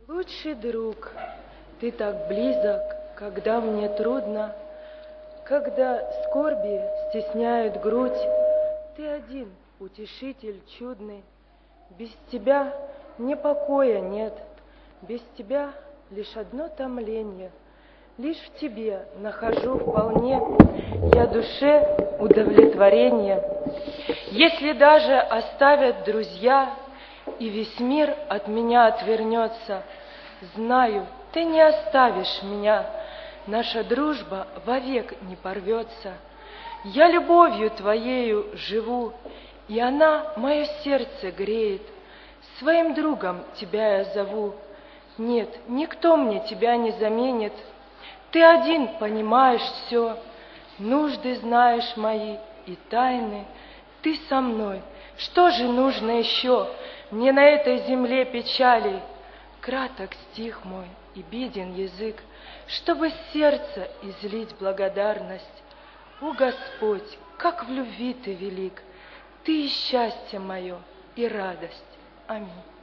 Лучший друг, ты так близок, когда мне трудно, когда скорби стесняют грудь. Ты один, утешитель чудный, без тебя мне покоя нет, без тебя лишь одно томление. Лишь в тебе нахожу вполне я душе удовлетворение. Если даже оставят друзья, и весь мир от меня отвернется, знаю, ты не оставишь меня, наша дружба вовек не порвется. Я любовью твоею живу, и она мое сердце греет. Своим другом тебя я зову. Нет, никто мне тебя не заменит. Ты один понимаешь все, нужды знаешь мои и тайны. Ты со мной, что же нужно еще мне на этой земле печалей? Краток стих мой и беден язык, чтобы с сердца излить благодарность. О Господь, как в любви ты велик, ты и счастье мое, и радость. Аминь.